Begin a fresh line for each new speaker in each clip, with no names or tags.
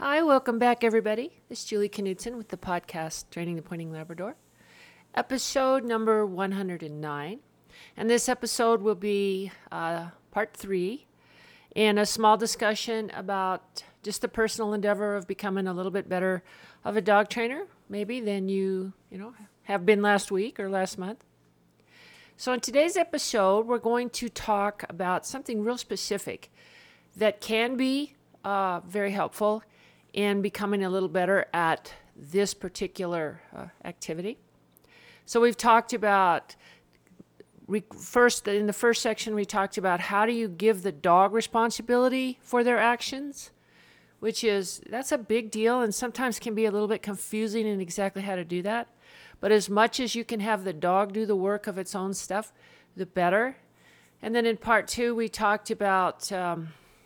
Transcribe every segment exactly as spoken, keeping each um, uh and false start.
Hi, welcome back, everybody. This is Julie Knudsen with the podcast Training the Pointing Labrador, episode number one hundred nine. And this episode will be uh, part three in a small discussion about just the personal endeavor of becoming a little bit better of a dog trainer, maybe than you, you know, have been last week or last month. So in today's episode, we're going to talk about something real specific that can be uh, very helpful in becoming a little better at this particular uh, activity. So we've talked about, we, first in the first section, we talked about how do you give the dog responsibility for their actions, which is, that's a big deal and sometimes can be a little bit confusing in exactly how to do that. But as much as you can have the dog do the work of its own stuff, the better. And then in part two, we talked about um,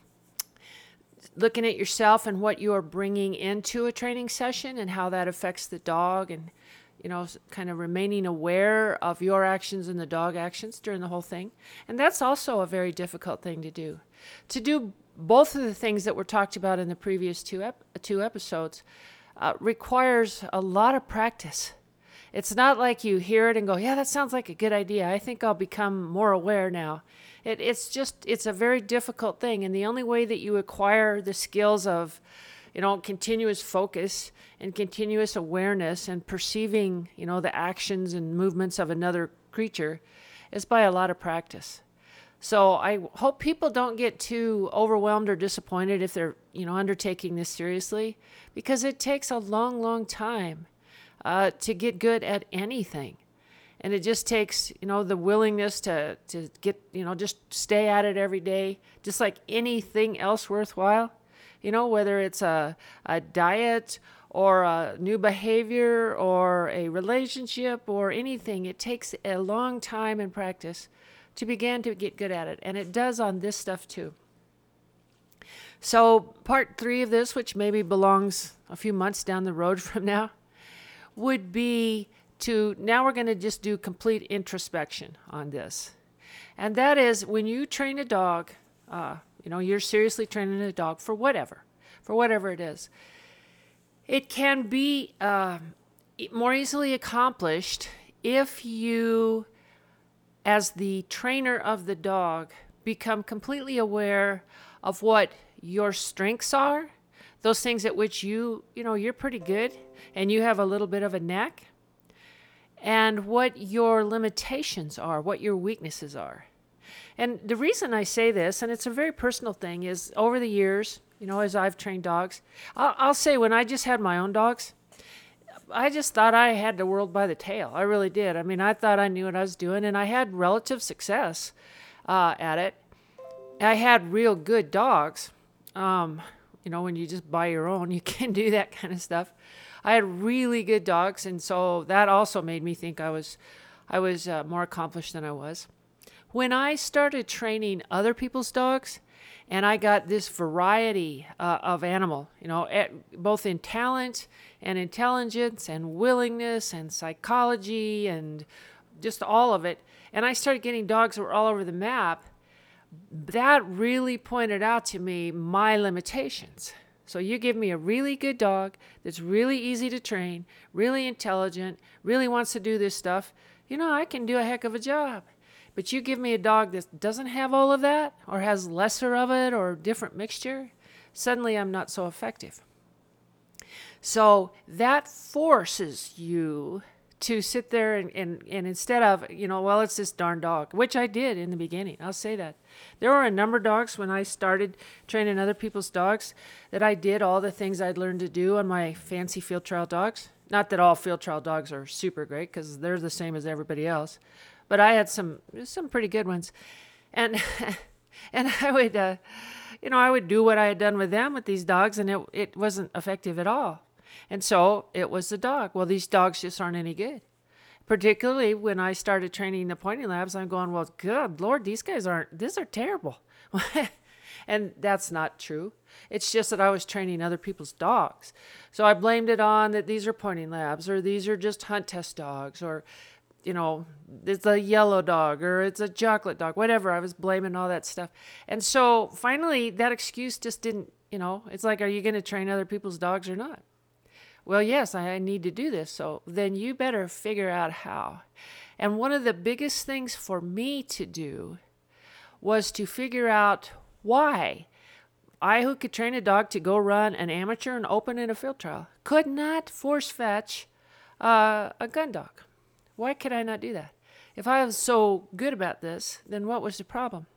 looking at yourself and what you are bringing into a training session and how that affects the dog, and, you know, kind of remaining aware of your actions and the dog actions during the whole thing. And that's also a very difficult thing to do. To do both of the things that were talked about in the previous two, ep- two episodes uh, requires a lot of practice. It's not like you hear it and go, yeah, that sounds like a good idea. I think I'll become more aware now. It, it's just, it's a very difficult thing. And the only way that you acquire the skills of, you know, continuous focus and continuous awareness and perceiving, you know, the actions and movements of another creature is by a lot of practice. So I hope people don't get too overwhelmed or disappointed if they're, you know, undertaking this seriously, because it takes a long, long time uh, to get good at anything. And it just takes, you know, the willingness to, to get, you know, just stay at it every day, just like anything else worthwhile, you know, whether it's a, a diet or a new behavior or a relationship or anything. It takes a long time and practice to begin to get good at it. And it does on this stuff too. So part three of this, which maybe belongs a few months down the road from now, would be to, now we're going to just do complete introspection on this. And that is when you train a dog, uh, you know, you're seriously training a dog for whatever, for whatever it is. It can be uh, more easily accomplished if you, as the trainer of the dog, become completely aware of what your strengths are, those things at which you, you know, you're pretty good and you have a little bit of a knack, and what your limitations are, what your weaknesses are. And the reason I say this, and it's a very personal thing, is over the years, you know, as I've trained dogs, I'll, I'll say when I just had my own dogs, I just thought I had the world by the tail. I really did. I mean, I thought I knew what I was doing, and I had relative success uh, at it. I had real good dogs. Um, you know, when you just buy your own, you can do that kind of stuff. I had really good dogs, and so that also made me think I was, I was uh, more accomplished than I was. When I started training other people's dogs, and I got this variety uh, of animal, you know, at, both in talent and intelligence and willingness and psychology and just all of it, and I started getting dogs that were all over the map, that really pointed out to me my limitations. So you give me a really good dog that's really easy to train, really intelligent, really wants to do this stuff, you know, I can do a heck of a job. But you give me a dog that doesn't have all of that, or has lesser of it, or different mixture, suddenly I'm not so effective. So that forces you to sit there and, and, and instead of, you know, well, it's this darn dog, which I did in the beginning. I'll say that. There were a number of dogs when I started training other people's dogs that I did all the things I'd learned to do on my fancy field trial dogs. Not that all field trial dogs are super great, because they're the same as everybody else. But I had some some pretty good ones. And and I would, uh, you know, I would do what I had done with them with these dogs, and it it wasn't effective at all. And so it was the dog. Well, these dogs just aren't any good. Particularly when I started training the Pointing Labs, I'm going, well, good Lord, these guys aren't, these are terrible. And that's not true. It's just that I was training other people's dogs. So I blamed it on that these are Pointing Labs, or these are just hunt test dogs, or, you know, it's a yellow dog, or it's a chocolate dog, whatever. I was blaming all that stuff. And so finally that excuse just didn't you know, it's like, are you going to train other people's dogs or not? Well, yes, I need to do this. So then you better figure out how. And one of the biggest things for me to do was to figure out why I, who could train a dog to go run an amateur and open in a field trial, could not force fetch uh, a gun dog. Why could I not do that? If I was so good about this, then what was the problem?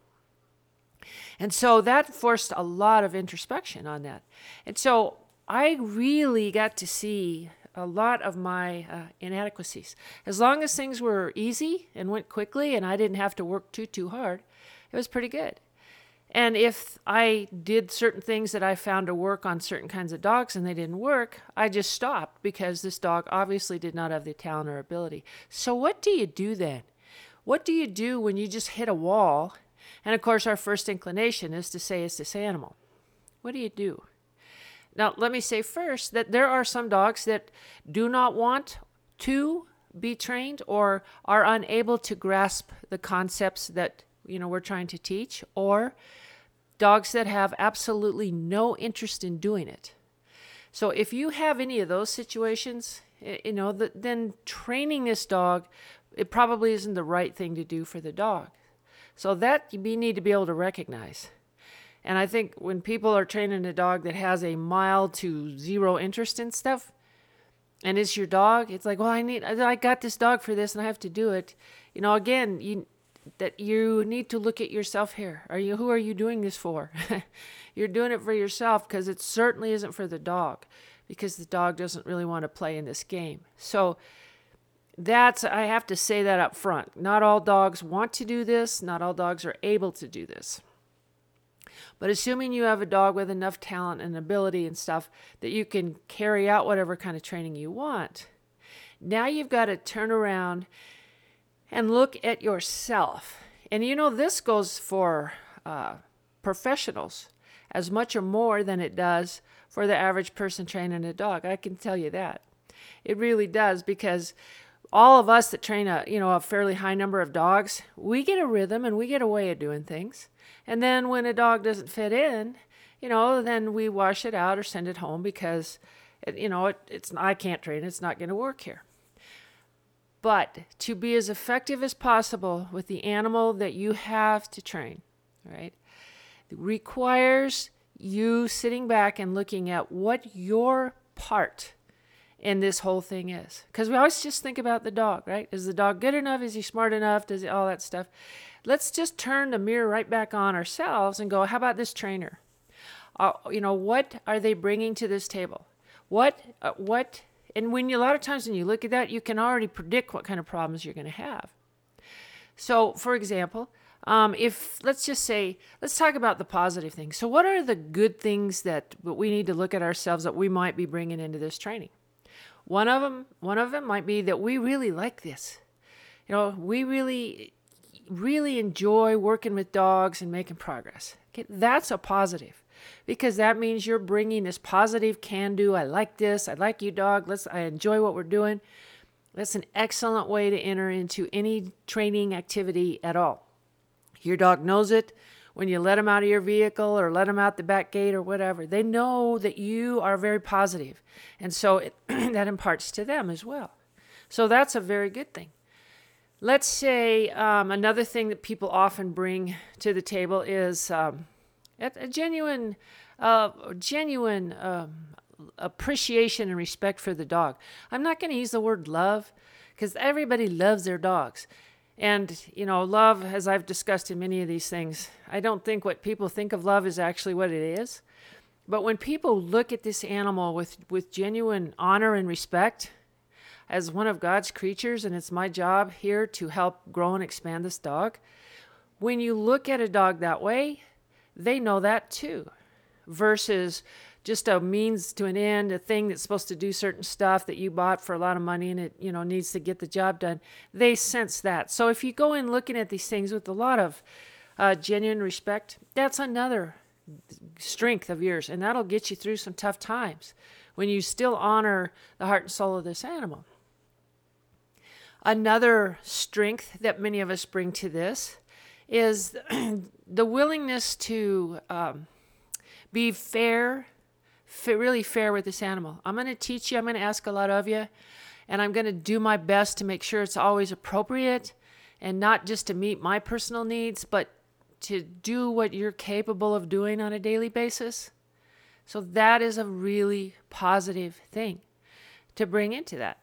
And so that forced a lot of introspection on that. And so I really got to see a lot of my uh, inadequacies. As long as things were easy and went quickly and I didn't have to work too, too hard, it was pretty good. And if I did certain things that I found to work on certain kinds of dogs and they didn't work, I just stopped because this dog obviously did not have the talent or ability. So what do you do then? What do you do when you just hit a wall? And of course, our first inclination is to say it's this animal. What do you do? Now, let me say first that there are some dogs that do not want to be trained or are unable to grasp the concepts that, you know, we're trying to teach, or dogs that have absolutely no interest in doing it. So if you have any of those situations, you know, the, then training this dog, it probably isn't the right thing to do for the dog. So that you need to be able to recognize. And I think when people are training a dog that has a mild to zero interest in stuff, and it's your dog, it's like, well, I need, I got this dog for this and I have to do it. You know, again, you that you need to look at yourself here. Are you, who are you doing this for? You're doing it for yourself, because it certainly isn't for the dog, because the dog doesn't really want to play in this game. So that's, I have to say that up front. Not all dogs want to do this. Not all dogs are able to do this. But assuming you have a dog with enough talent and ability and stuff that you can carry out whatever kind of training you want, now you've got to turn around and look at yourself. And you know, this goes for uh, professionals as much or more than it does for the average person training a dog. I can tell you that. It really does, because all of us that train a, you know, a fairly high number of dogs, we get a rhythm and we get a way of doing things. And then when a dog doesn't fit in, you know, then we wash it out or send it home because, it, you know, it, it's I can't train, it's not going to work here. But to be as effective as possible with the animal that you have to train, right, requires you sitting back and looking at what your part in this whole thing is. Because we always just think about the dog, right? Is the dog good enough? Is he smart enough? Does he, all that stuff? Let's just turn the mirror right back on ourselves and go, how about this trainer? Uh, you know, what are they bringing to this table? What, uh, what, and when you, a lot of times when you look at that, you can already predict what kind of problems you're going to have. So, for example, um, if, let's just say, let's talk about the positive things. So what are the good things that we need to look at ourselves that we might be bringing into this training? One of them, one of them might be that we really like this. You know, we really, really enjoy working with dogs and making progress. Okay, that's a positive, because that means you're bringing this positive can-do. I like this. I like you, dog. Let's. I enjoy what we're doing. That's an excellent way to enter into any training activity at all. Your dog knows it. When you let them out of your vehicle or let them out the back gate or whatever, they know that you are very positive. And so it, that imparts to them as well. So that's a very good thing. Let's say um, another thing that people often bring to the table is um, a genuine, uh, genuine um, appreciation and respect for the dog. I'm not going to use the word love, because everybody loves their dogs. And, you know, love, as I've discussed in many of these things, I don't think what people think of love is actually what it is. But when people look at this animal with, with genuine honor and respect as one of God's creatures, and it's my job here to help grow and expand this dog, when you look at a dog that way, they know that too, versus just a means to an end, a thing that's supposed to do certain stuff that you bought for a lot of money and it, you know, needs to get the job done. They sense that. So if you go in looking at these things with a lot of uh, genuine respect, that's another strength of yours, and that'll get you through some tough times when you still honor the heart and soul of this animal. Another strength that many of us bring to this is the willingness to um, Be fair, fa- really fair with this animal. I'm going to teach you, I'm going to ask a lot of you, and I'm going to do my best to make sure it's always appropriate and not just to meet my personal needs, but to do what you're capable of doing on a daily basis. So that is a really positive thing to bring into that.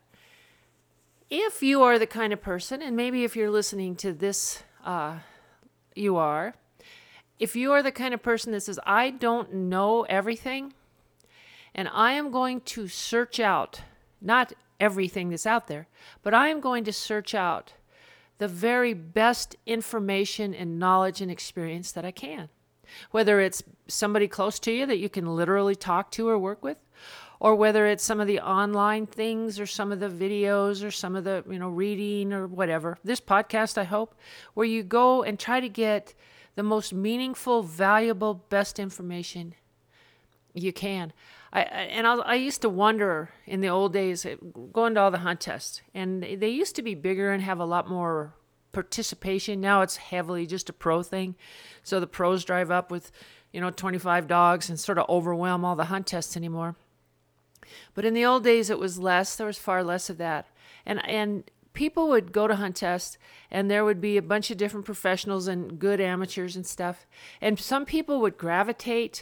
If you are the kind of person, and maybe if you're listening to this, uh, you are, if you are the kind of person that says, I don't know everything, and I am going to search out, not everything that's out there, but I am going to search out the very best information and knowledge and experience that I can. Whether it's somebody close to you that you can literally talk to or work with, or whether it's some of the online things or some of the videos or some of the, you know, reading or whatever. This podcast, I hope, where you go and try to get the most meaningful, valuable, best information you can. I, and I, I used to wonder in the old days, going to all the hunt tests, and they used to be bigger and have a lot more participation. Now it's heavily just a pro thing. So the pros drive up with, you know, twenty-five dogs and sort of overwhelm all the hunt tests anymore. But in the old days, it was less. There was far less of that. And, and people would go to hunt tests, and there would be a bunch of different professionals and good amateurs and stuff. And some people would gravitate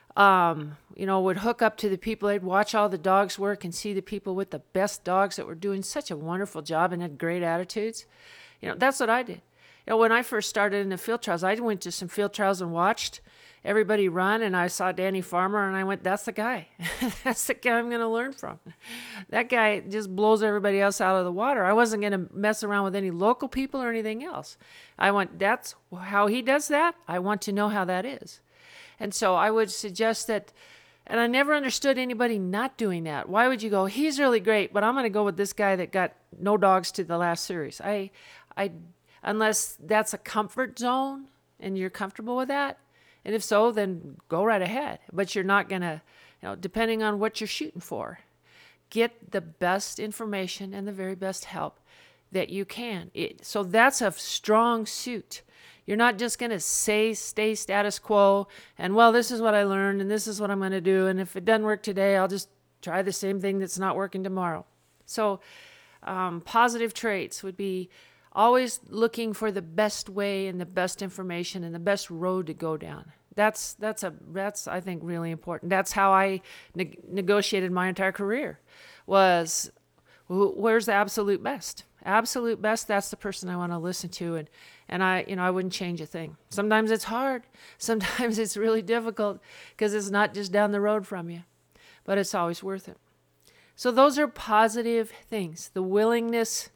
Um, you know, would hook up to the people. They'd watch all the dogs work and see the people with the best dogs that were doing such a wonderful job and had great attitudes. You know, that's what I did. You know, when I first started in the field trials, I went to some field trials and watched everybody run, and I saw Danny Farmer, and I went, that's the guy. That's the guy I'm going to learn from. That guy just blows everybody else out of the water. I wasn't going to mess around with any local people or anything else. I went, that's how he does that. I want to know how that is. And so I would suggest that, and I never understood anybody not doing that. Why would you go, he's really great, but I'm going to go with this guy that got no dogs to the last series? I, I, unless that's a comfort zone and you're comfortable with that. And if so, then go right ahead. But you're not going to, you know, depending on what you're shooting for, get the best information and the very best help that you can. It, so that's a strong suit. You're not just going to say, stay status quo, and, well, this is what I learned, and this is what I'm going to do, and if it doesn't work today, I'll just try the same thing that's not working tomorrow. So um, positive traits would be always looking for the best way and the best information and the best road to go down. That's, that's, a, that's I think, really important. That's how I ne- negotiated my entire career, was where's the absolute best? Absolute best, that's the person I want to listen to, and and I, you know, I wouldn't change a thing. Sometimes it's hard. Sometimes it's really difficult because it's not just down the road from you, but it's always worth it. So those are positive things. The willingness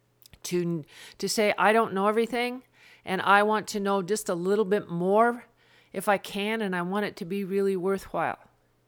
to to say, I don't know everything, and I want to know just a little bit more if I can, and I want it to be really worthwhile.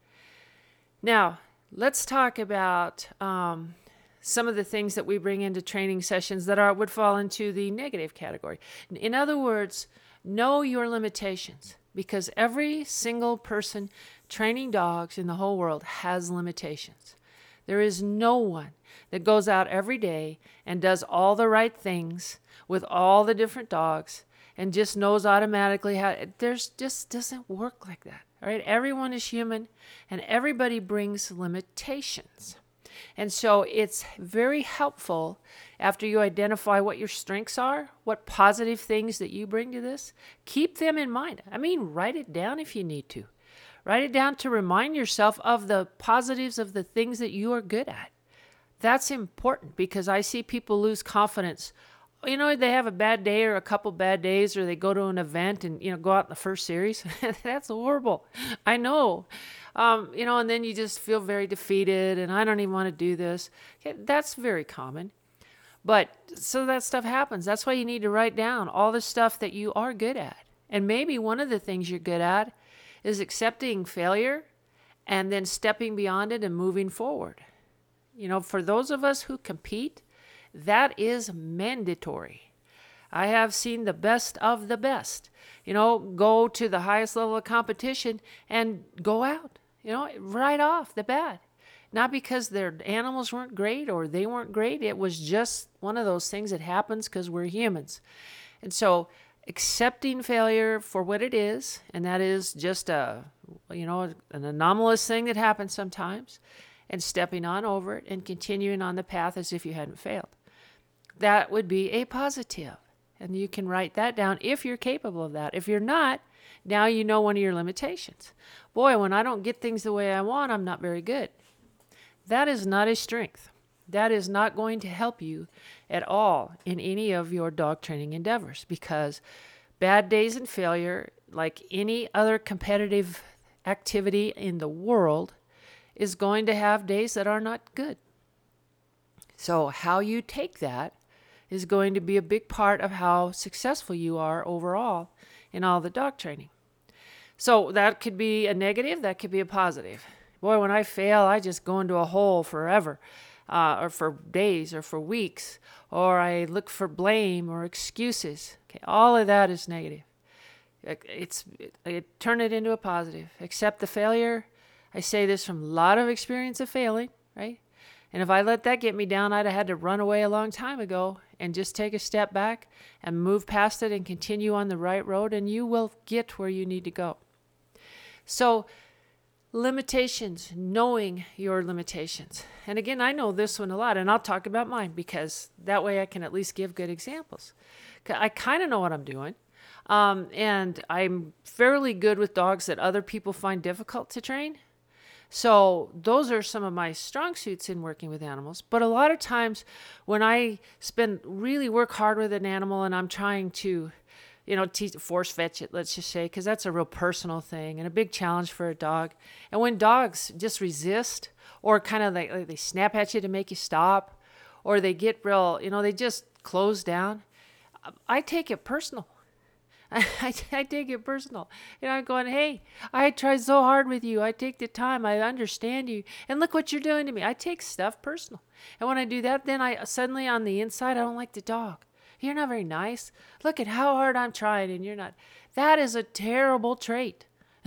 Now, let's talk about um, some of the things that we bring into training sessions that are would fall into the negative category. In other words, know your limitations, because every single person training dogs in the whole world has limitations. There is no one that goes out every day and does all the right things with all the different dogs and just knows automatically how. There's just doesn't work like that. All right, everyone is human, and everybody brings limitations. And so it's very helpful, after you identify what your strengths are, what positive things that you bring to this, keep them in mind. I mean, write it down if you need to. Write it down to remind yourself of the positives of the things that you are good at. That's important, because I see people lose confidence. You know, they have a bad day or a couple bad days, or they go to an event and, you know, go out in the first series. That's horrible. I know. Um, you know, and then you just feel very defeated, and I don't even want to do this. Okay, that's very common. But so that stuff happens. That's why you need to write down all the stuff that you are good at. And maybe one of the things you're good at is accepting failure and then stepping beyond it and moving forward. You know, for those of us who compete, that is mandatory. I have seen the best of the best, you know, go to the highest level of competition and go out, you know, right off the bat. Not because their animals weren't great or they weren't great. It was just one of those things that happens because we're humans. And so accepting failure for what it is, and that is just a, you know, an anomalous thing that happens sometimes, and stepping on over it and continuing on the path as if you hadn't failed. That would be a positive. And you can write that down if you're capable of that. If you're not, now you know one of your limitations. Boy, when I don't get things the way I want, I'm not very good. That is not a strength. That is not going to help you at all in any of your dog training endeavors, because bad days and failure, like any other competitive activity in the world, is going to have days that are not good. So how you take that is going to be a big part of how successful you are overall in all the dog training. So that could be a negative, that could be a positive. Boy, when I fail, I just go into a hole forever, uh, or for days, or for weeks, or I look for blame or excuses. Okay, all of that is negative. It's it, it, turn it into a positive. Accept the failure. I say this from a lot of experience of failing, right? And if I let that get me down, I'd have had to run away a long time ago and just take a step back and move past it and continue on the right road, and you will get where you need to go. So limitations, knowing your limitations. And again, I know this one a lot, and I'll talk about mine because that way I can at least give good examples. I kind of know what I'm doing. Um, and I'm fairly good with dogs that other people find difficult to train. So those are some of my strong suits in working with animals. But a lot of times when I spend really work hard with an animal and I'm trying to, you know, teach, force fetch it, let's just say, because that's a real personal thing and a big challenge for a dog. And when dogs just resist, or kind of like, like they snap at you to make you stop, or they get real, you know, they just close down, I take it personal. I, I, I take it personal. And I'm going, hey, I tried so hard with you. I take the time. I understand you. And look what you're doing to me. I take stuff personal. And when I do that, then I suddenly on the inside, I don't like the dog. You're not very nice. Look at how hard I'm trying and you're not. That is a terrible trait.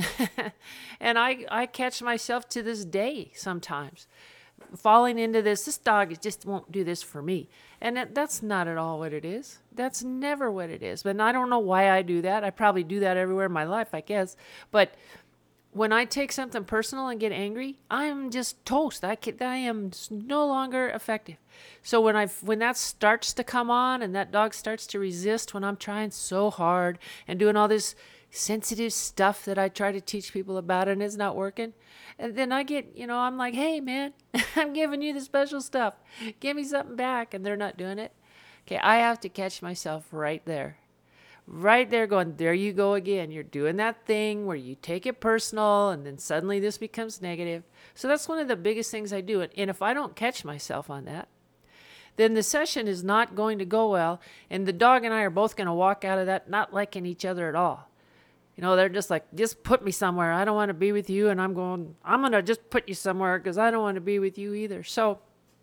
And I, I catch myself to this day sometimes falling into this, this dog just won't do this for me. And that, that's not at all what it is. That's never what it is. But I don't know why I do that. I probably do that everywhere in my life, I guess. But when I take something personal and get angry, I'm just toast. I, can, I am no longer effective. So when I when that starts to come on and that dog starts to resist when I'm trying so hard and doing all this sensitive stuff that I try to teach people about and it's not working, and then I get, you know, I'm like, hey, man, I'm giving you the special stuff. Give me something back. And they're not doing it. Okay, I have to catch myself right there. Right there going, there you go again. You're doing that thing where you take it personal and then suddenly this becomes negative. So that's one of the biggest things I do. And if I don't catch myself on that, then the session is not going to go well. And the dog and I are both going to walk out of that not liking each other at all. You know, they're just like, just put me somewhere. I don't want to be with you. And I'm going, I'm going to just put you somewhere because I don't want to be with you either. So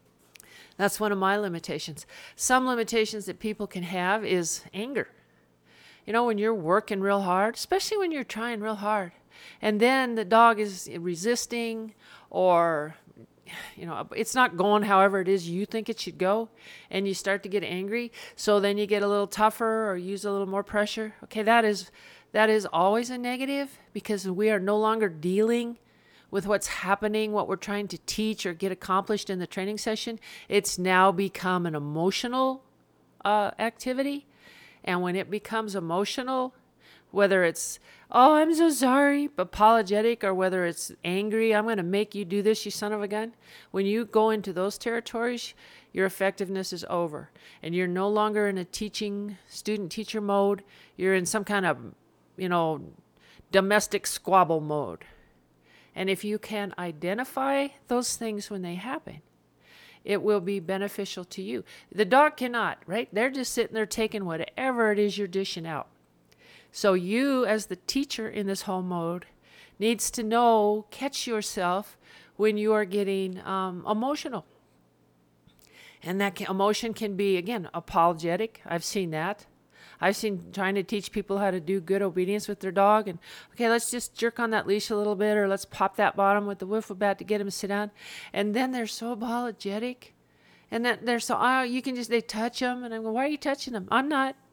that's one of my limitations. Some limitations that people can have is anger. You know, when you're working real hard, especially when you're trying real hard, and then the dog is resisting or, you know, it's not going however it is you think it should go, and you start to get angry. So then you get a little tougher or use a little more pressure. Okay, that is that is always a negative because we are no longer dealing with what's happening, what we're trying to teach or get accomplished in the training session. It's now become an emotional uh, activity. And when it becomes emotional, whether it's, oh, I'm so sorry, apologetic, or whether it's angry, I'm going to make you do this, you son of a gun. When you go into those territories, your effectiveness is over. And you're no longer in a teaching, student-teacher mode. You're in some kind of, you know, domestic squabble mode. And if you can identify those things when they happen, it will be beneficial to you. The dog cannot, right? They're just sitting there taking whatever it is you're dishing out. So you, as the teacher in this whole mode, needs to know, catch yourself when you are getting um, emotional. And that can, emotion can be, again, apologetic. I've seen that. I've seen trying to teach people how to do good obedience with their dog. And, okay, let's just jerk on that leash a little bit, or let's pop that bottom with the wiffle bat to get him to sit down. And then they're so apologetic. And then they're so, oh, you can just, they touch them. And I'm going, why are you touching them? I'm not.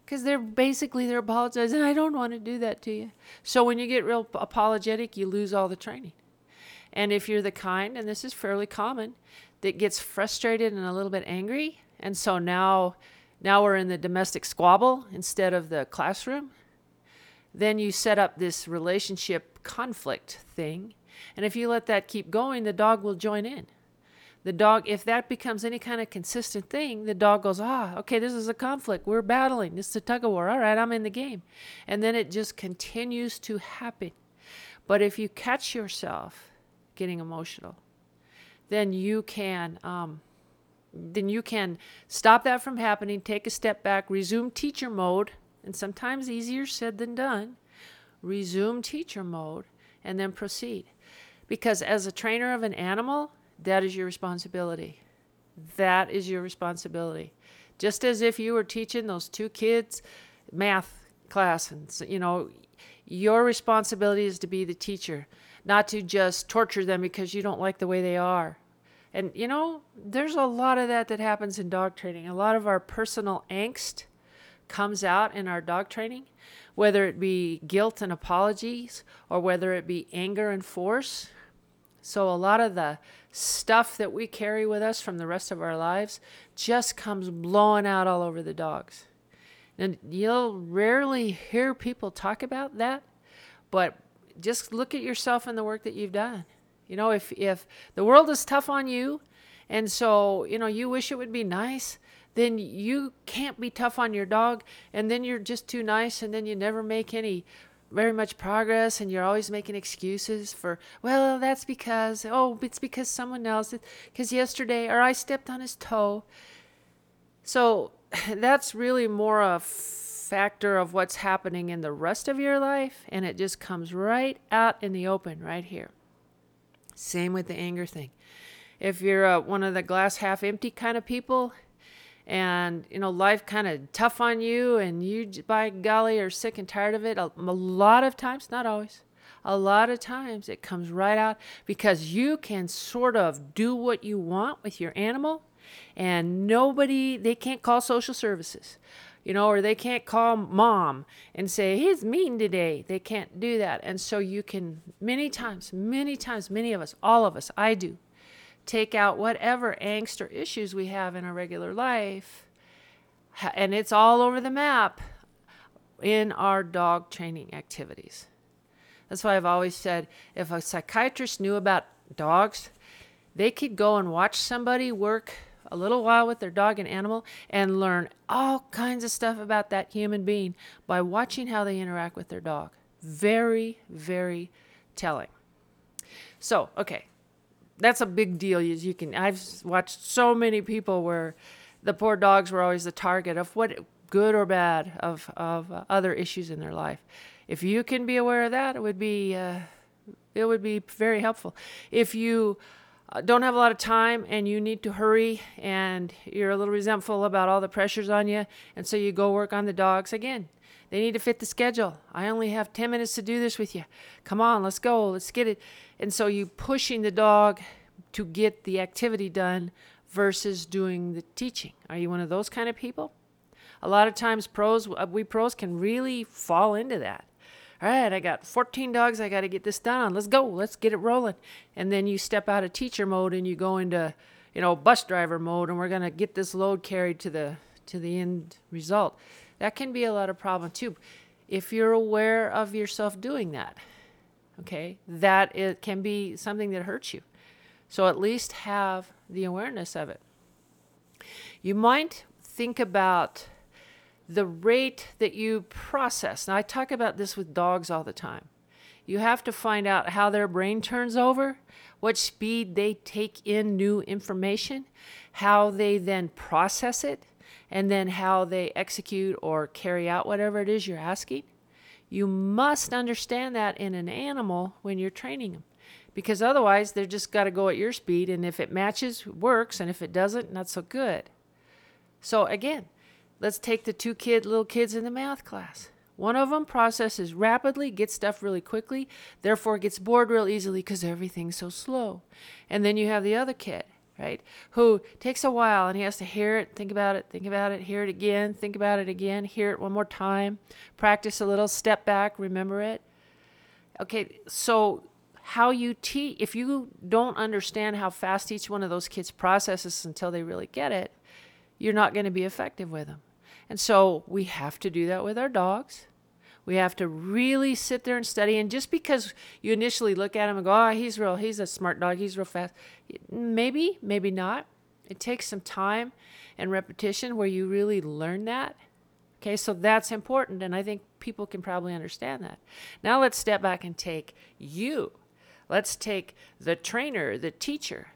Because they're basically they're apologizing. I don't want to do that to you. So when you get real apologetic, you lose all the training. And if you're the kind, and this is fairly common, that gets frustrated and a little bit angry, and so now, now we're in the domestic squabble instead of the classroom, then you set up this relationship conflict thing. And if you let that keep going, the dog will join in. The dog, if that becomes any kind of consistent thing, the dog goes, ah, okay, this is a conflict. We're battling. This is a tug of war. All right, I'm in the game. And then it just continues to happen. But if you catch yourself getting emotional, then you can um, then you can stop that from happening, take a step back, resume teacher mode, and sometimes easier said than done, resume teacher mode, and then proceed. Because as a trainer of an animal, that is your responsibility. That is your responsibility. Just as if you were teaching those two kids math class, and you know, your responsibility is to be the teacher, not to just torture them because you don't like the way they are. And you know, there's a lot of that that happens in dog training. A lot of our personal angst comes out in our dog training, whether it be guilt and apologies or whether it be anger and force. So a lot of the stuff that we carry with us from the rest of our lives just comes blowing out all over the dogs. And you'll rarely hear people talk about that, but just look at yourself and the work that you've done. You know, if, if the world is tough on you, and so, you know, you wish it would be nice, then you can't be tough on your dog, and then you're just too nice, and then you never make any very much progress, and you're always making excuses for, well, that's because, oh, it's because someone else, because yesterday, or I stepped on his toe. So that's really more a factor of what's happening in the rest of your life, and it just comes right out in the open right here. Same with the anger thing. If you're uh, one of the glass half empty kind of people, and, you know, life kind of tough on you, and you, by golly, are sick and tired of it. A, a lot of times, not always, a lot of times it comes right out because you can sort of do what you want with your animal, and nobody, they can't call social services, you know, or they can't call mom and say, he's mean today. They can't do that. And so you can many times, many times, many of us, all of us, I do, take out whatever angst or issues we have in our regular life, and it's all over the map in our dog training activities. That's why I've always said, if a psychiatrist knew about dogs, they could go and watch somebody work a little while with their dog and animal and learn all kinds of stuff about that human being by watching how they interact with their dog. Very, very telling. So, okay. That's a big deal. As you can, I've watched so many people where the poor dogs were always the target of what, good or bad, of of uh, other issues in their life. If you can be aware of that, it would be uh, it would be very helpful. If you uh, don't have a lot of time and you need to hurry and you're a little resentful about all the pressures on you, and so you go work on the dogs again. They need to fit the schedule. I only have ten minutes to do this with you. Come on, let's go. Let's get it. And so you pushing the dog to get the activity done versus doing the teaching. Are you one of those kind of people? A lot of times pros, we pros can really fall into that. All right, I got fourteen dogs. I got to get this done. Let's go. Let's get it rolling. And then you step out of teacher mode and you go into, you know, bus driver mode, and we're going to get this load carried to the to the end result. That can be a lot of problem too. If you're aware of yourself doing that, okay, that it can be something that hurts you. So at least have the awareness of it. You might think about the rate that you process. Now, I talk about this with dogs all the time. You have to find out how their brain turns over, what speed they take in new information, how they then process it, and then how they execute or carry out whatever it is you're asking. You must understand that in an animal when you're training them, because otherwise they're just got to go at your speed, and if it matches, works, and if it doesn't, not so good. So again, let's take the two kid, little kids in the math class. One of them processes rapidly, gets stuff really quickly, therefore gets bored real easily because everything's so slow. And then you have the other kid. right? Who takes a while and he has to hear it, think about it, think about it, hear it again, think about it again, hear it one more time, practice a little, step back, remember it. Okay, so how you teach, if you don't understand how fast each one of those kids processes until they really get it, you're not going to be effective with them. And so we have to do that with our dogs. We have to really sit there and study. And just because you initially look at him and go, oh, he's real, he's a smart dog, he's real fast. Maybe, maybe not. It takes some time and repetition where you really learn that. Okay, so that's important. And I think people can probably understand that. Now let's step back and take you. Let's take the trainer, the teacher.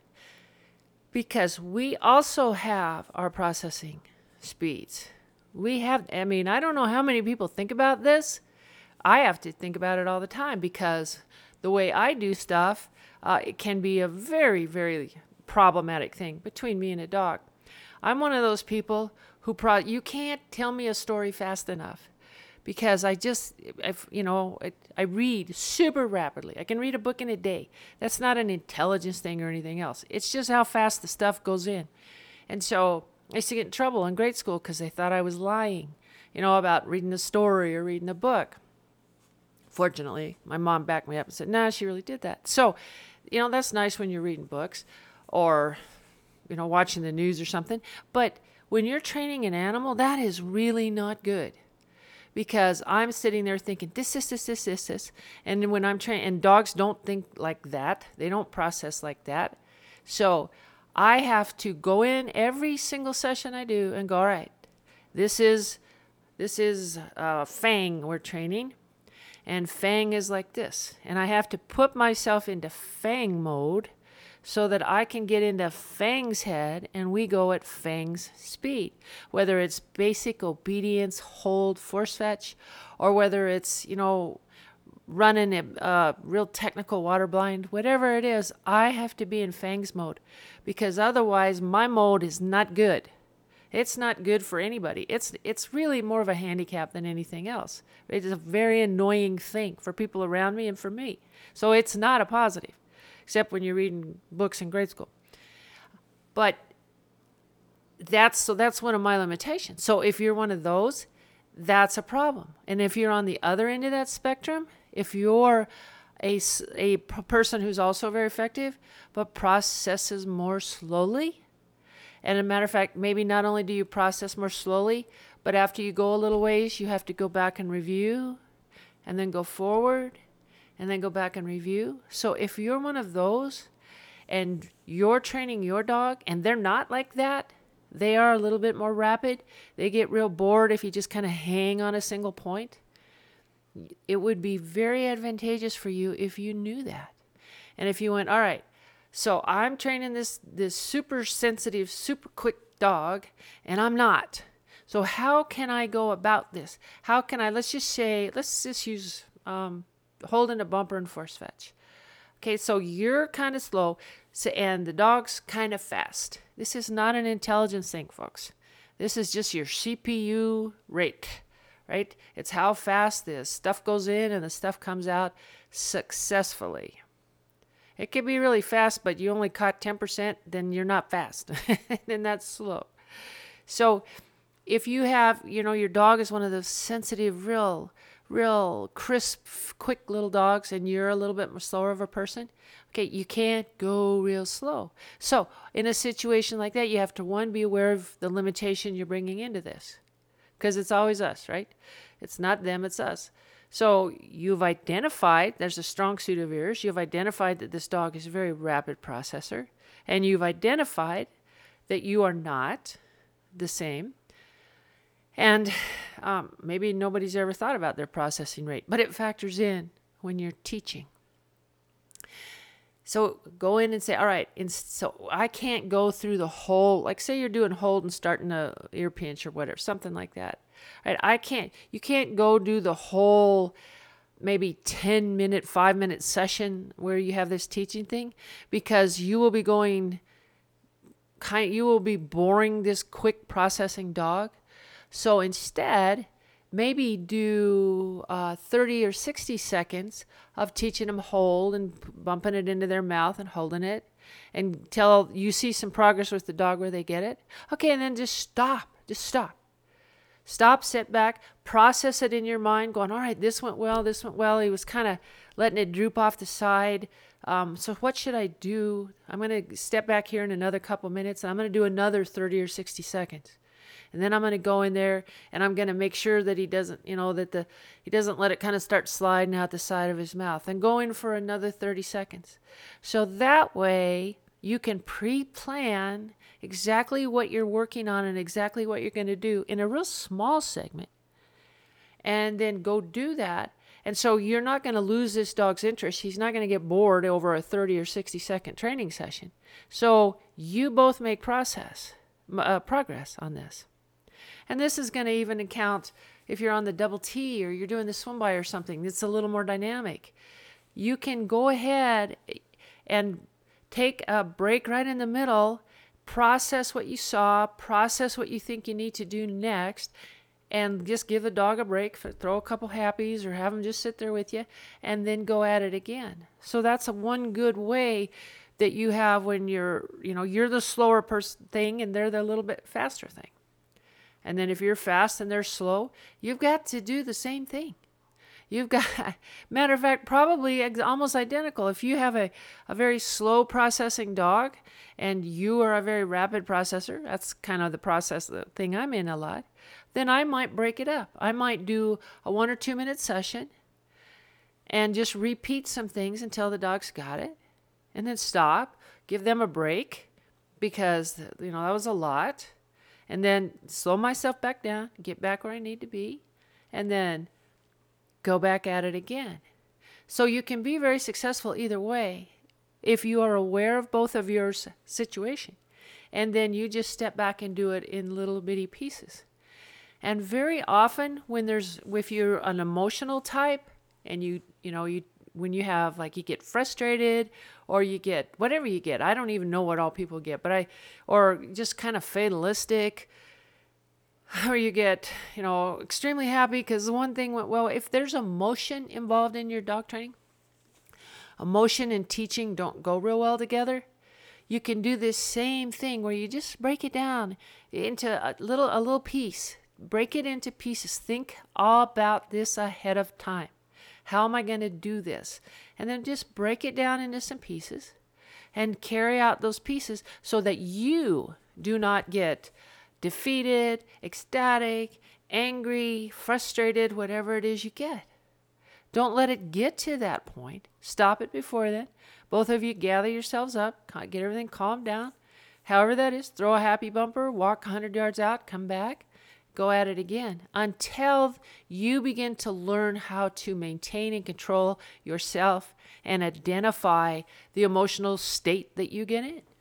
Because we also have our processing speeds. We have, I mean, I don't know how many people think about this. I have to think about it all the time because the way I do stuff, uh, it can be a very, very problematic thing between me and a dog. I'm one of those people who, pro- you can't tell me a story fast enough because I just, I've, you know, I, I read super rapidly. I can read a book in a day. That's not an intelligence thing or anything else. It's just how fast the stuff goes in. And so I used to get in trouble in grade school because they thought I was lying, you know, about reading a story or reading a book. Fortunately, my mom backed me up and said, nah, she really did that. So, you know, that's nice when you're reading books or, you know, watching the news or something. But when you're training an animal, that is really not good. Because I'm sitting there thinking, this, this, this, this, this, this. And when I'm training, and dogs don't think like that. They don't process like that. So I have to go in every single session I do and go, all right, this is, this is uh, Fang we're training. And Fang is like this. And I have to put myself into Fang mode so that I can get into Fang's head and we go at Fang's speed. Whether it's basic obedience, hold, force fetch, or whether it's, you know, running a uh, real technical water blind, whatever it is, I have to be in Fang's mode because otherwise my mode is not good. It's not good for anybody. It's it's really more of a handicap than anything else. It's a very annoying thing for people around me and for me. So it's not a positive, except when you're reading books in grade school. But that's so that's one of my limitations. So if you're one of those, that's a problem. And if you're on the other end of that spectrum, if you're a, a person who's also very effective, but processes more slowly, and as a matter of fact, maybe not only do you process more slowly, but after you go a little ways, you have to go back and review, and then go forward, and then go back and review. So if you're one of those, and you're training your dog, and they're not like that, they are a little bit more rapid, they get real bored if you just kind of hang on a single point, it would be very advantageous for you if you knew that. And if you went, all right, so I'm training this this super sensitive, super quick dog, and I'm not. So how can I go about this? How can I, let's just say, let's just use um, holding a bumper and force fetch. Okay, so you're kind of slow, so, and the dog's kind of fast. This is not an intelligence thing, folks. This is just your C P U rate, right? It's how fast this stuff goes in and the stuff comes out successfully. It can be really fast, but you only caught ten percent, then you're not fast. Then that's slow. So if you have, you know, your dog is one of those sensitive, real, real crisp, quick little dogs, and you're a little bit more slower of a person, okay, you can't go real slow. So in a situation like that, you have to, one, be aware of the limitation you're bringing into this. Because it's always us, right? It's not them, it's us. So you've identified, there's a strong suit of yours, you've identified that this dog is a very rapid processor, and you've identified that you are not the same. And um, maybe nobody's ever thought about their processing rate, but it factors in when you're teaching. So go in and say, all right, and so I can't go through the whole, like say you're doing hold and starting a ear pinch or whatever, something like that. Right? I can't, you can't go do the whole maybe ten minute, five minute session where you have this teaching thing, because you will be going kind, you will be boring this quick processing dog. So instead, maybe do uh, thirty or sixty seconds of teaching them hold and bumping it into their mouth and holding it until you see some progress with the dog where they get it. Okay, and then just stop. Just stop. Stop, sit back, process it in your mind, going, all right, this went well, this went well. He was kind of letting it droop off the side. Um, so what should I do? I'm going to step back here in another couple minutes, and I'm going to do another thirty or sixty seconds. And then I'm going to go in there, and I'm going to make sure that he doesn't, you know, that the he doesn't let it kind of start sliding out the side of his mouth. And go in for another thirty seconds. So that way you can pre-plan exactly what you're working on and exactly what you're going to do in a real small segment. And then go do that. And so you're not going to lose this dog's interest. He's not going to get bored over a thirty or sixty second training session. So you both make process, uh, progress on this. And this is going to even account if you're on the double T or you're doing the swim by or something. It's a little more dynamic. You can go ahead and take a break right in the middle, process what you saw, process what you think you need to do next, and just give the dog a break, throw a couple happies or have them just sit there with you, and then go at it again. So that's a one good way that you have when you're, you know, you're the slower person thing and they're the little bit faster thing. And then if you're fast and they're slow, you've got to do the same thing. You've got, matter of fact, probably ex- almost identical. If you have a, a very slow processing dog and you are a very rapid processor, that's kind of the process, the thing I'm in a lot, then I might break it up. I might do a one or two minute session and just repeat some things until the dog's got it, and then stop, give them a break because, you know, that was a lot, and then slow myself back down, get back where I need to be, and then go back at it again. So you can be very successful either way if you are aware of both of your situation. And then you just step back and do it in little bitty pieces. And very often when there's, if you're an emotional type and you, you know, you, when you have, like, you get frustrated or you get whatever you get, I don't even know what all people get, but I, or just kind of fatalistic, or you get, you know, extremely happy because the one thing went well. If there's emotion involved in your dog training, emotion and teaching don't go real well together. You can do this same thing where you just break it down into a little, a little piece. Break it into pieces. Think all about this ahead of time. How am I going to do this? And then just break it down into some pieces and carry out those pieces so that you do not get defeated, ecstatic, angry, frustrated, whatever it is you get. Don't let it get to that point. Stop it before then. Both of you gather yourselves up, get everything calmed down. However that is, throw a happy bumper, walk one hundred yards out, come back, go at it again until you begin to learn how to maintain and control yourself and identify the emotional state that you get in.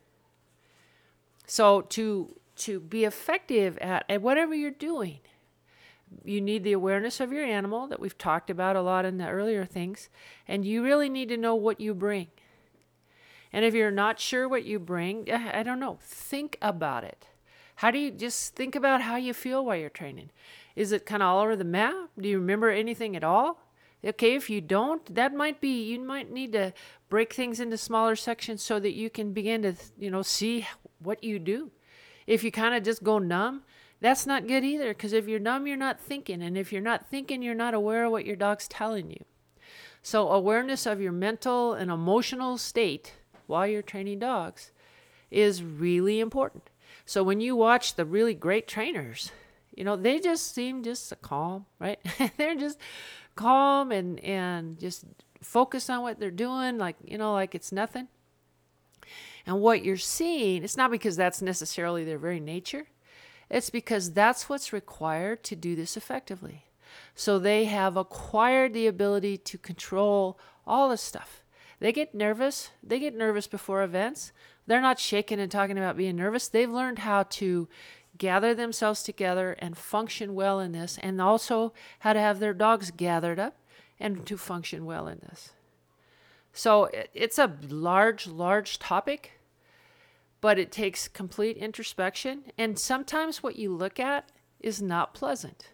So to To be effective at, at whatever you're doing, you need the awareness of your animal that we've talked about a lot in the earlier things, and you really need to know what you bring. And if you're not sure what you bring, I don't know, think about it. How do you just think about how you feel while you're training? Is it kind of all over the map? Do you remember anything at all? Okay, if you don't, that might be, you might need to break things into smaller sections so that you can begin to, you know, see what you do. If you kind of just go numb, that's not good either, because if you're numb, you're not thinking. And if you're not thinking, you're not aware of what your dog's telling you. So awareness of your mental and emotional state while you're training dogs is really important. So when you watch the really great trainers, you know, they just seem just calm, right? They're just calm and, and just focused on what they're doing, like, you know, like it's nothing. And what you're seeing, it's not because that's necessarily their very nature. It's because that's what's required to do this effectively. So they have acquired the ability to control all this stuff. They get nervous. They get nervous before events. They're not shaking and talking about being nervous. They've learned how to gather themselves together and function well in this, and also how to have their dogs gathered up and to function well in this. So it's a large, large topic, but it takes complete introspection. And sometimes what you look at is not pleasant.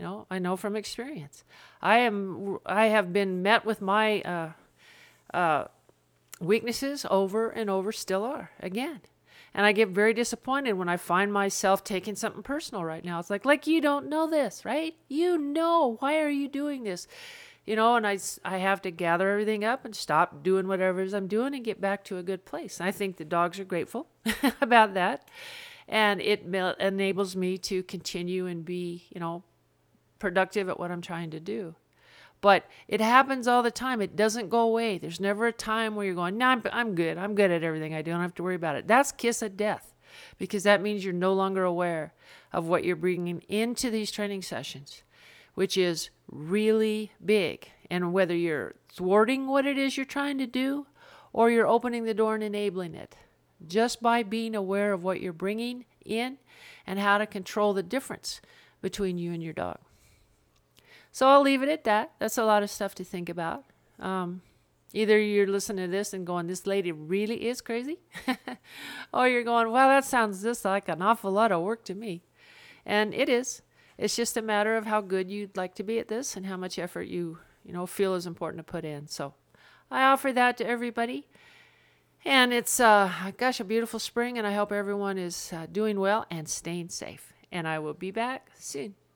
You know, I know from experience. I am. I have been met with my uh, uh, weaknesses over and over. Still are again, and I get very disappointed when I find myself taking something personal right now. It's like, like you don't know this, right? You know, why are you doing this? You know, and I, I have to gather everything up and stop doing whatever it is I'm doing and get back to a good place. And I think the dogs are grateful about that. And it enables me to continue and be, you know, productive at what I'm trying to do. But it happens all the time. It doesn't go away. There's never a time where you're going, no, I'm, I'm good. I'm good at everything I do. I don't have to worry about it. That's kiss of death, because that means you're no longer aware of what you're bringing into these training sessions, which is really big. And whether you're thwarting what it is you're trying to do or you're opening the door and enabling it, just by being aware of what you're bringing in and how to control the difference between you and your dog. So I'll leave it at that. That's a lot of stuff to think about. Um, either you're listening to this and going, this lady really is crazy, or you're going, well, that sounds just like an awful lot of work to me. And it is. It's just a matter of how good you'd like to be at this and how much effort you, you know, feel is important to put in. So I offer that to everybody. And it's, uh, gosh, a beautiful spring, and I hope everyone is uh, doing well and staying safe. And I will be back soon.